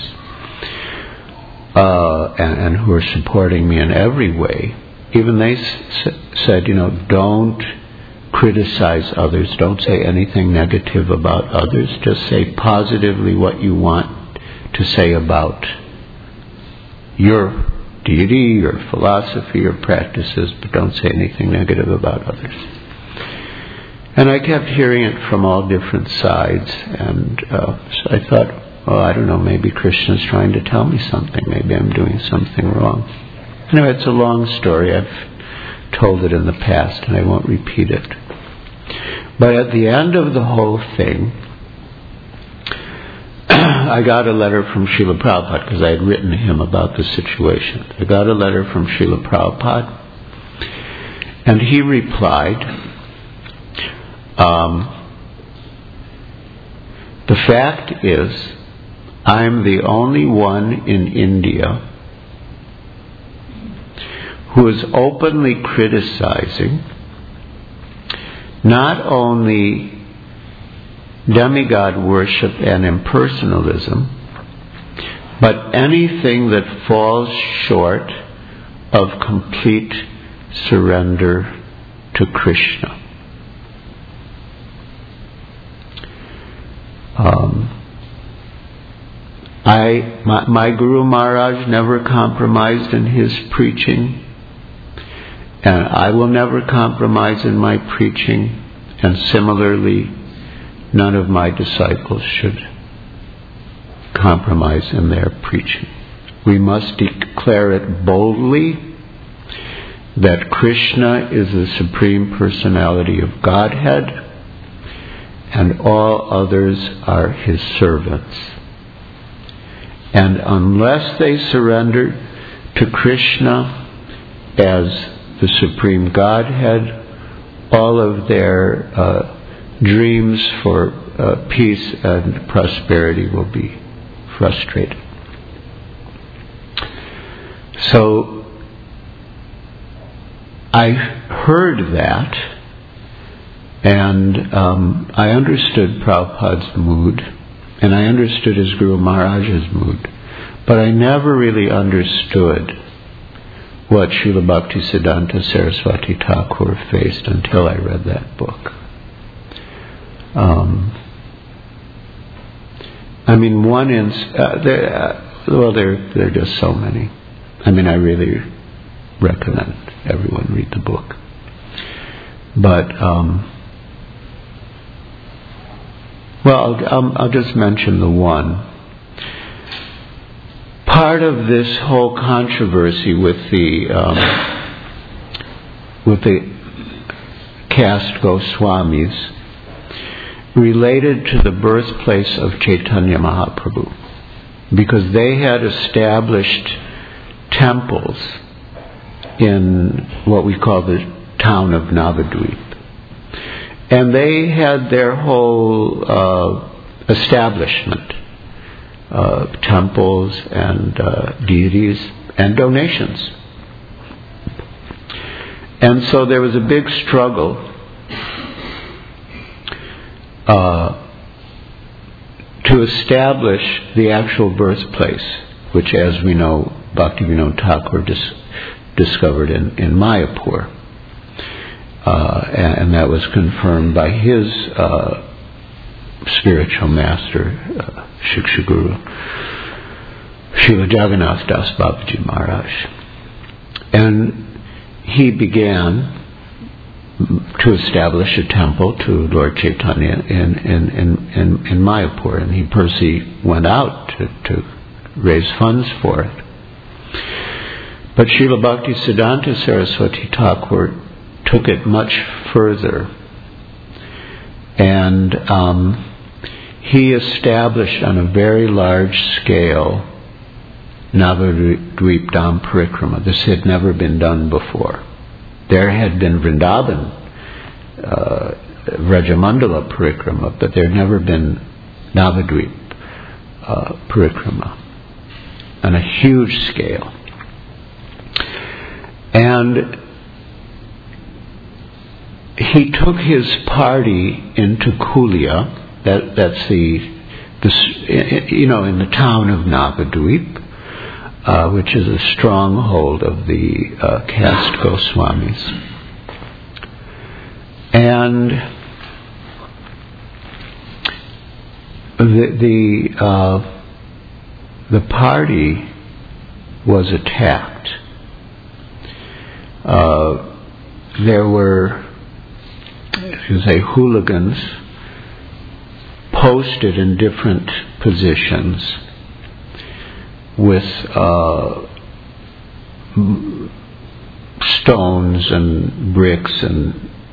and who were supporting me in every way. Even they said, don't criticize others. Don't say anything negative about others. Just say positively what you want to say about your deity, your philosophy, your practices, but don't say anything negative about others. And I kept hearing it from all different sides, and so I thought, I don't know, maybe Krishna's trying to tell me something. Maybe I'm doing something wrong. Anyway, it's a long story. I've told it in the past, and I won't repeat it. But at the end of the whole thing, I got a letter from Srila Prabhupada, because I had written to him about the situation. I got a letter from Srila Prabhupada, and he replied, the fact is, I'm the only one in India who is openly criticizing not only demigod worship and impersonalism, but anything that falls short of complete surrender to Krishna. My Guru Maharaj never compromised in his preaching, and I will never compromise in my preaching, and similarly, none of my disciples should compromise in their preaching. We must declare it boldly that Krishna is the Supreme Personality of Godhead, and all others are His servants. And unless they surrender to Krishna as the Supreme Godhead, all of their dreams for peace and prosperity will be frustrated. So I heard that, and I understood Prabhupada's mood, and I understood his Guru Maharaj's mood, but I never really understood what Srila Bhaktisiddhanta Saraswati Thakur faced until I read that book. There are just so many. I really recommend everyone read the book. But I'll just mention the one. Part of this whole controversy with the caste Goswamis related to the birthplace of Chaitanya Mahaprabhu, because they had established temples in what we call the town of Navadvip. And they had their whole establishment, temples and deities and donations. And so there was a big struggle to establish the actual birthplace, which, as we know, Bhaktivinoda Thakur discovered in Mayapur. And that was confirmed by his spiritual master, Shiksha Guru, Srila Jagannath Das Babaji Maharaj. And he began to establish a temple to Lord Chaitanya in Mayapur, and he personally went out to raise funds for it. But Srila Bhaktisiddhanta Saraswati Thakur took it much further, and he established on a very large scale Navadvip Dham Parikrama. This had never been done before. There had been Vrindavan, Vrajamandala Parikrama, but there had never been Navadvip Parikrama on a huge scale. And he took his party into Kulia, that's in the town of Navadvip, which is a stronghold of the caste Goswamis. And the party was attacked. There were, hooligans posted in different positions with stones and bricks and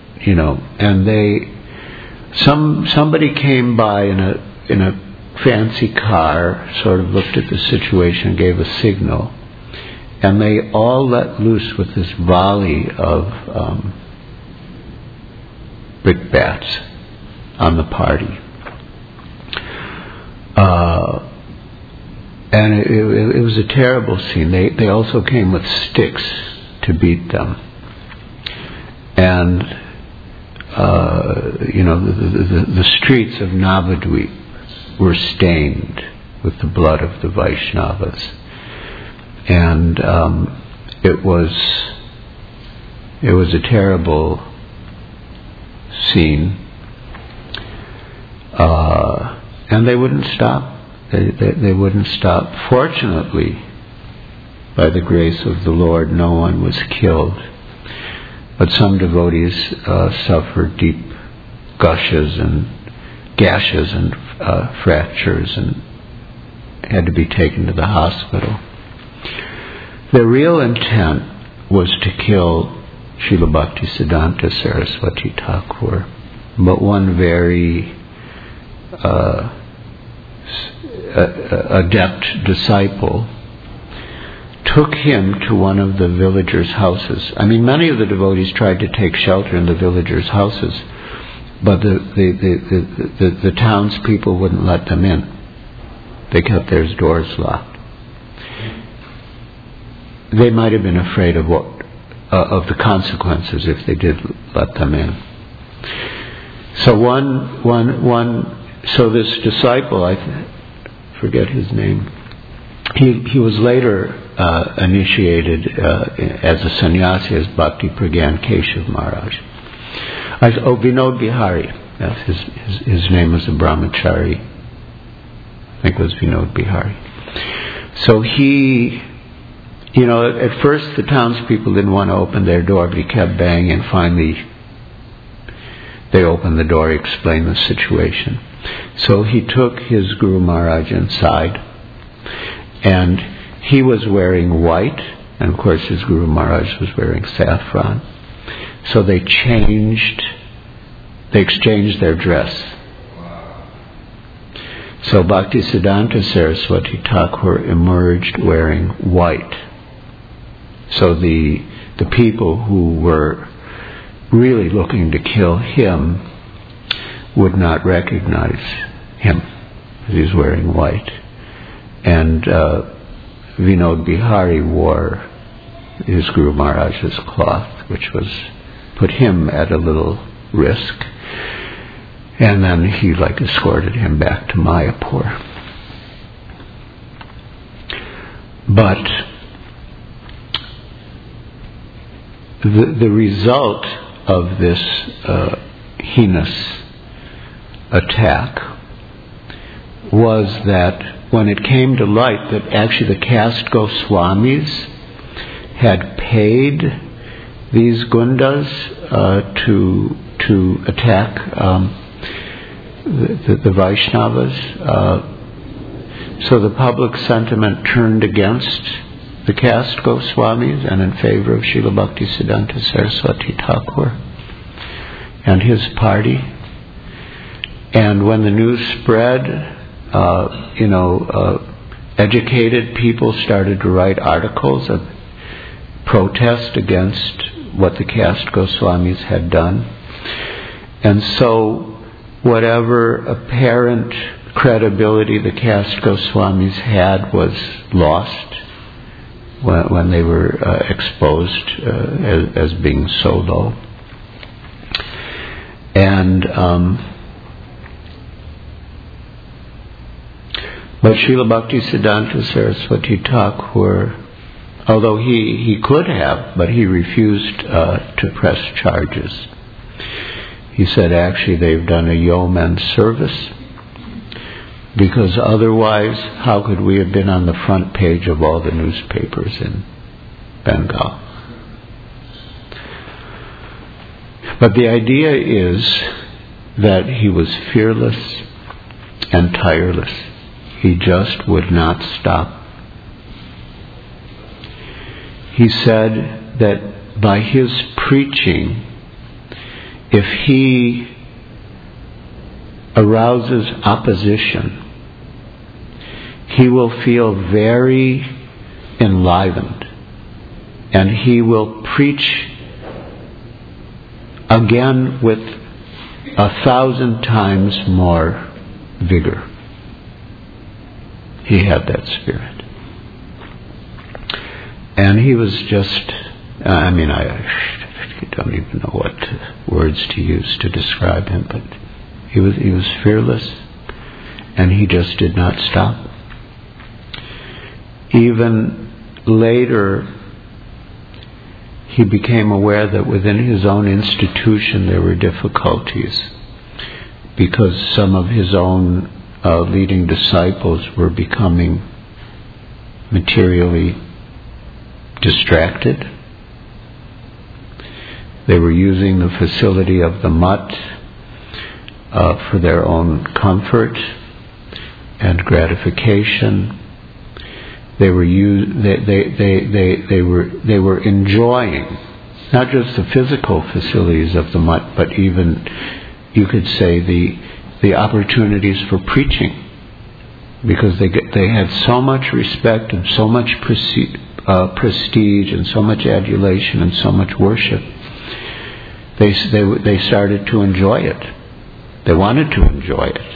somebody came by in a fancy car, sort of looked at the situation, gave a signal, and they all let loose with this volley of brickbats on the party. And it was a terrible scene. They also came with sticks to beat them. And, the streets of Navadvip were stained with the blood of the Vaishnavas. And it was a terrible scene. And they wouldn't stop. They wouldn't stop. Fortunately, by the grace of the Lord, no one was killed. But some devotees suffered deep gashes and fractures and had to be taken to the hospital. The real intent was to kill Srila Bhaktisiddhanta Saraswati Thakur, but one very adept disciple took him to one of the villagers' houses. I mean, many of the devotees tried to take shelter in the villagers' houses, but the townspeople wouldn't let them in. They kept their doors locked. They might have been afraid of the consequences if they did let them in. So so this disciple, I forget his name, he was later initiated as a sannyasi as Bhakti Pragyan Keshav Maharaj. Vinod Bihari. Yes, his name was a brahmachari. I think it was Vinod Bihari. So he, at first the townspeople didn't want to open their door, but he kept banging, and finally they opened the door, he explained the situation. So he took his Guru Maharaj inside, and he was wearing white, and of course his Guru Maharaj was wearing saffron. So they exchanged their dress. So Bhaktisiddhanta Saraswati Thakur emerged wearing white. So the people who were really looking to kill him would not recognize him, because he's wearing white. And Vinod Bihari wore his Guru Maharaj's cloth, which put him at a little risk. And then he escorted him back to Mayapur. But the result of this heinous attack was that when it came to light that actually the caste Goswamis had paid these gundas to attack the Vaishnavas, so the public sentiment turned against the caste Goswamis and in favor of Srila Bhaktisiddhanta Saraswati Thakur and his party. And when the news spread, educated people started to write articles of protest against what the caste Goswamis had done. And so whatever apparent credibility the caste Goswamis had was lost when they were exposed as being so low. And but Srila Bhaktisiddhanta Saraswati Thakur, although he could have, but he refused to press charges. He said actually they've done a yeoman's service, because otherwise how could we have been on the front page of all the newspapers in Bengal? But the idea is that he was fearless and tireless. He just would not stop. He said that by his preaching, if he arouses opposition, he will feel very enlivened, and he will preach again with 1,000 times more vigor. He had that spirit. And he was just, I don't even know what words to use to describe him, but he was fearless, and he just did not stop. Even later, he became aware that within his own institution there were difficulties, because some of his own leading disciples were becoming materially distracted. They were using the facility of the mutt for their own comfort and gratification. They were enjoying not just the physical facilities of the mutt, but even, you could say, the opportunities for preaching, because they had so much respect and so much prestige and so much adulation and so much worship. They started to enjoy it. They wanted to enjoy it.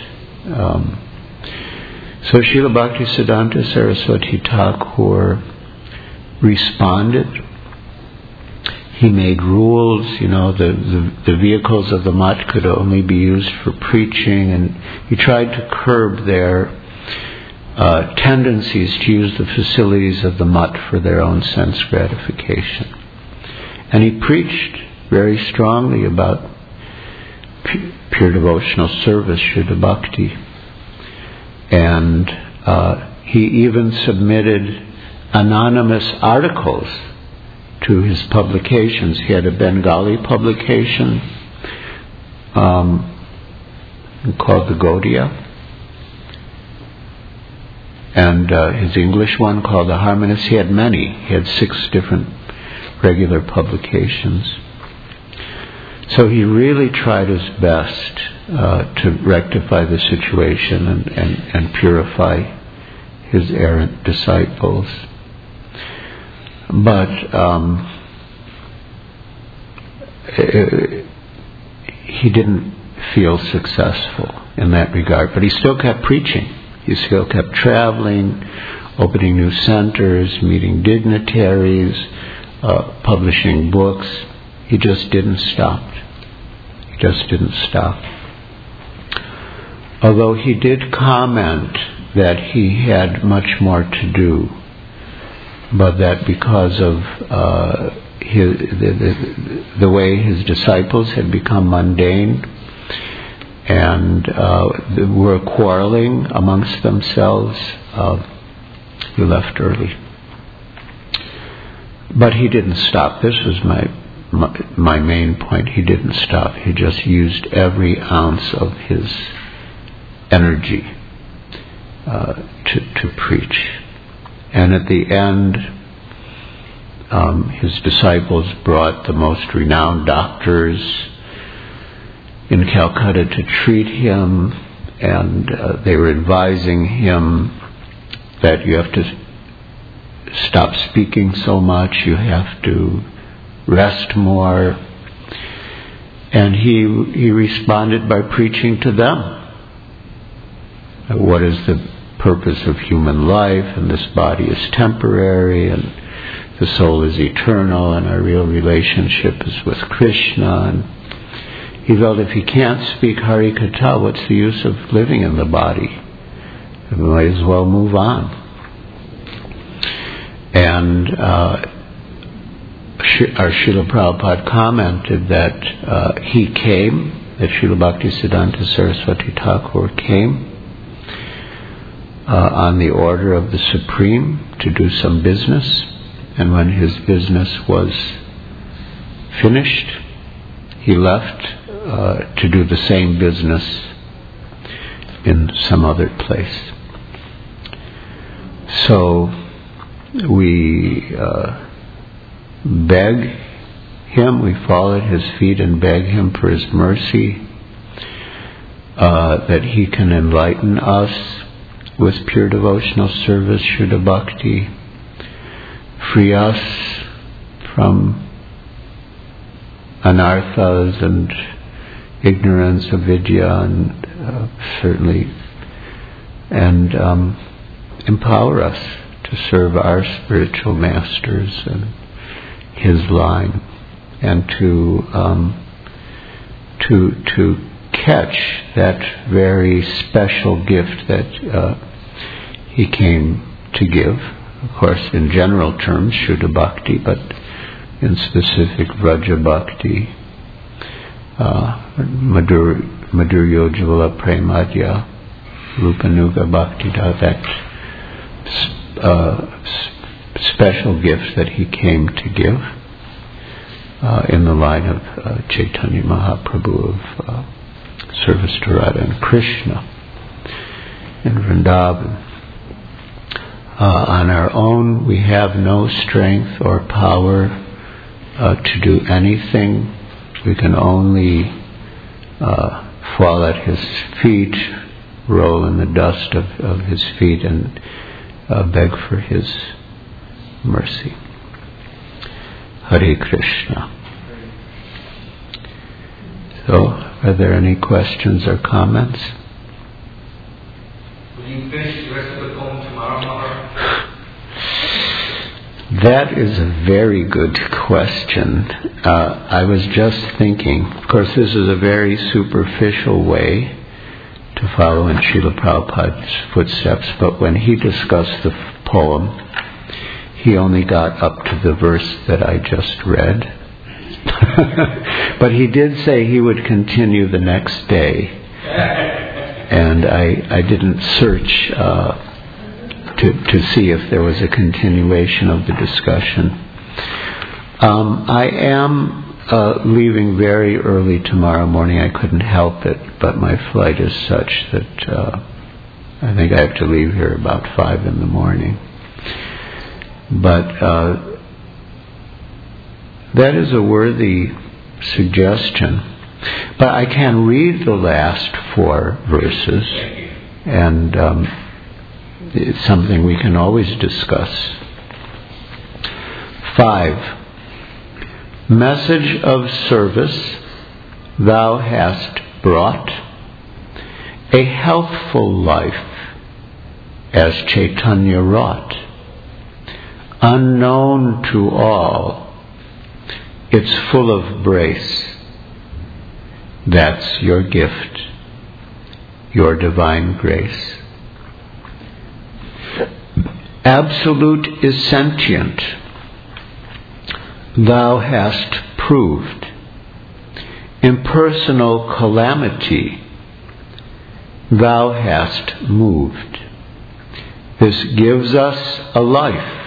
So Srila Bhaktisiddhanta Saraswati Thakur responded. He made rules, the vehicles of the mutt could only be used for preaching, and he tried to curb their tendencies to use the facilities of the mutt for their own sense gratification. And he preached very strongly about pure devotional service, Shuddha Bhakti. And he even submitted anonymous articles to his publications. He had a Bengali publication called the Gaudiya, and his English one called the Harmonists. He had many. He had 6 different regular publications. So he really tried his best to rectify the situation and purify his errant disciples. But he didn't feel successful in that regard. But he still kept preaching. He still kept traveling, opening new centers, meeting dignitaries, publishing books. He just didn't stop. He just didn't stop. Although he did comment that he had much more to do, but that because of the way his disciples had become mundane and were quarreling amongst themselves, he left early. But he didn't stop. This was my main point. He didn't stop. He just used every ounce of his energy to preach. And at the end, his disciples brought the most renowned doctors in Calcutta to treat him, and they were advising him that you have to stop speaking so much, you have to rest more. And he responded by preaching to them. What is the purpose of human life, and this body is temporary, and the soul is eternal, and our real relationship is with Krishna. And he felt if he can't speak Harikatha, what's the use of living in the body? We might as well move on. And our Srila Prabhupada commented that he came, that Srila Bhaktisiddhanta Saraswati Thakur came on the order of the Supreme to do some business, and when his business was finished, he left to do the same business in some other place. So we beg him, we fall at his feet and beg him for his mercy, that he can enlighten us with pure devotional service, Shuddha Bhakti, free us from anarthas and ignorance of vidya, and certainly, and empower us to serve our spiritual masters and his line, and to catch that very special gift that he came to give. Of course, in general terms, Shuddha Bhakti, but in specific, Vraja Bhakti, Madhurya Ujjvala Premadya, Rupanuga Bhakti, that special gift that he came to give in the line of Chaitanya Mahaprabhu, of service to Radha and Krishna in Vrindavan. On our own, we have no strength or power to do anything. We can only fall at his feet, roll in the dust of his feet, and beg for his mercy. Hare Krishna. So, are there any questions or comments? Will you finish the rest of the poem tomorrow, Maharaj? That is a very good question. I was just thinking, of course this is a very superficial way to follow in Srila Prabhupada's footsteps, but when he discussed the poem, he only got up to the verse that I just read. But he did say he would continue the next day. And I didn't search to see if there was a continuation of the discussion. I am leaving very early tomorrow morning. I couldn't help it, but my flight is such that I think I have to leave here about 5 a.m. But that is a worthy suggestion. But I can read the last 4 verses, and it's something we can always discuss. 5. Message of service thou hast brought, a healthful life as Chaitanya wrought, unknown to all, it's full of grace. That's your gift, your divine grace. Absolute is sentient, thou hast proved. Impersonal calamity, thou hast moved. This gives us a life,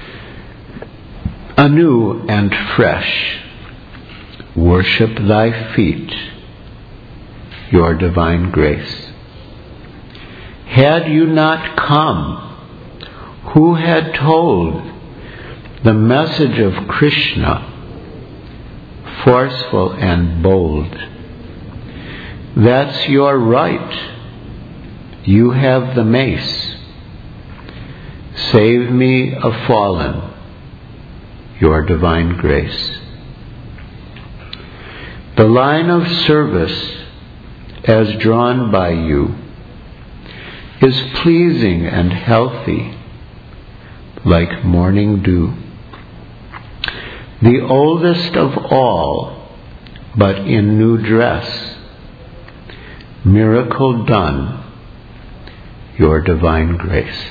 anew and fresh. Worship thy feet, your divine grace. Had you not come, who had told the message of Krishna, forceful and bold? That's your right. You have the mace. Save me a fallen, your divine grace. The line of service, as drawn by you, is pleasing and healthy, like morning dew. The oldest of all, but in new dress, miracle done, your divine grace.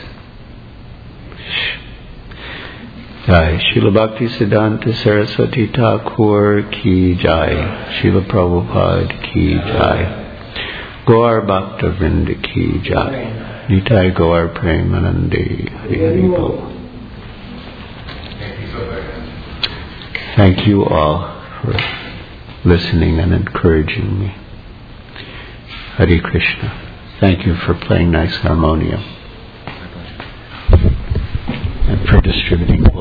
Jai. Srila Bhaktisiddhanta Saraswati Thakur ki jai. Srila Prabhupada ki jai. Gaur Bhakta Vrinda ki jai. Nitai Gaur Premanande Hari Hari Bol. Thank you all for listening and encouraging me. Hare Krishna. Thank you for playing nice harmonium and for distributing